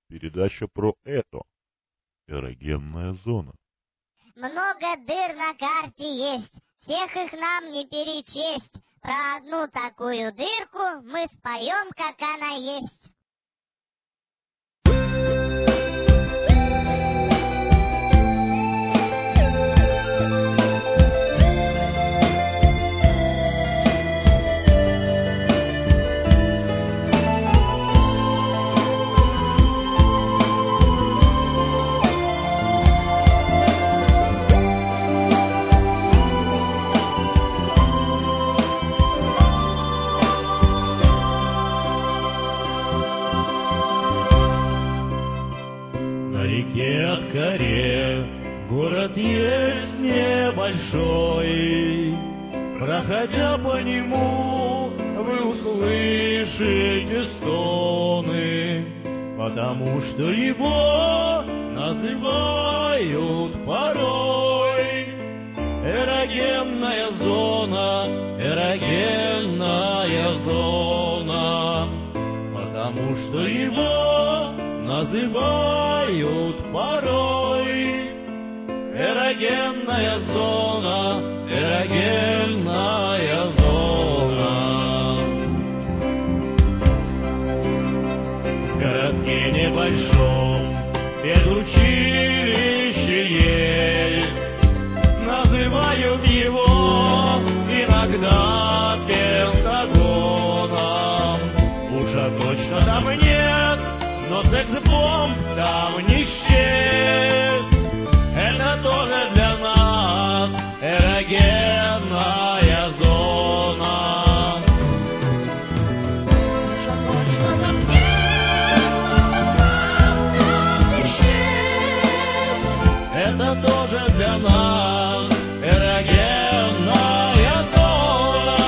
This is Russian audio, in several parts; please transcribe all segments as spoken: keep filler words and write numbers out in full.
Передача про это. Эрогенная зона. Много дыр на карте есть, всех их нам не перечесть. Про одну такую дырку мы споем, как она есть. Город есть небольшой, проходя по нему, вы услышите стоны, потому что его называют порой эрогенная зона, эрогенная зона, потому что его называют порой эрогенная зона, эрогенная зона. В городке небольшом педучилище есть, называют его иногда Пентагоном. Уже точно там нет, но секс-бомб там не счесть. Это тоже для нас эрогенная зона. Уже точно там нет, это тоже для нас эрогенная зона.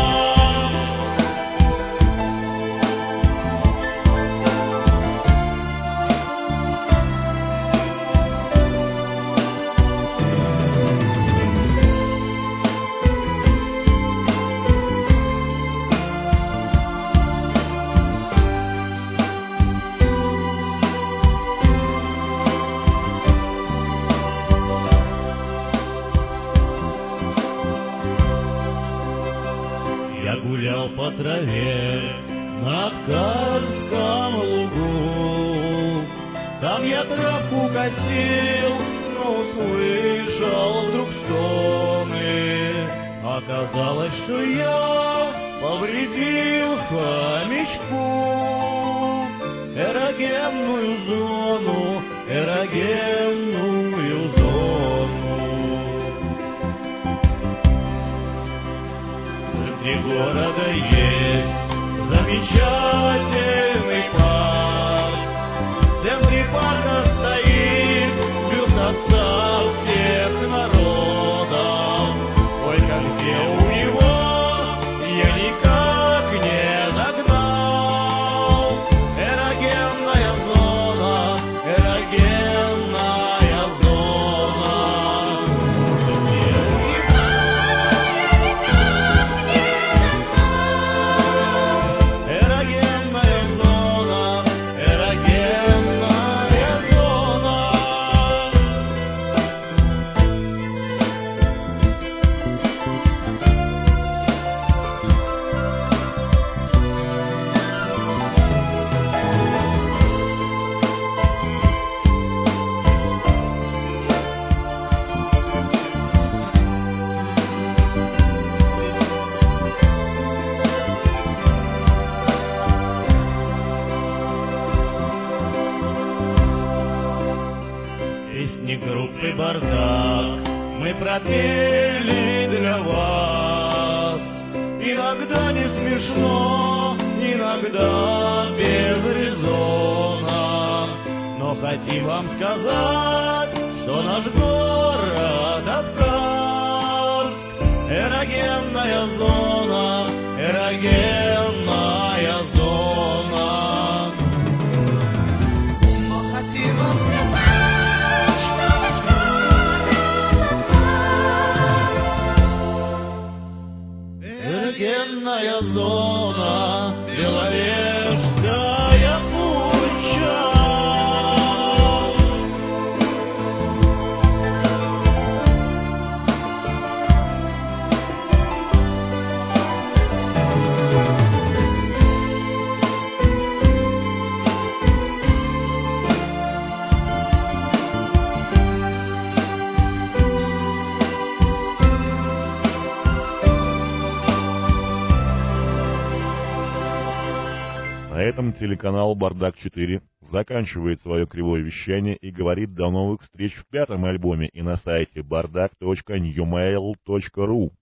Гулял по траве на Карском лугу. Там я травку косил, но услышал вдруг стоны. Оказалось, что я повредил хомячку эрогенную зону, эрогенную зону. Внутри города есть замечательный парк. В центре парка стоит бюст отца всех народов. Только где у него я никак не догнал. Эрогенная зона, эрогенная зона. Где у него эрогенная зона, эрогенная зона. Песни группы «Бардак» мы пропели для вас. Иногда не смешно, иногда без резона. Но хотим вам сказать, что наш город Аткарск эрогенная зона, эрогенная зона. Но хотим вам сказать, что наш город Аткарск эрогенная зона, Беловежская пуща. этом телеканал «Бардак четыре» заканчивает свое кривое вещание и говорит до новых встреч в пятом альбоме и на сайте бардак точка ньюмейл точка ру.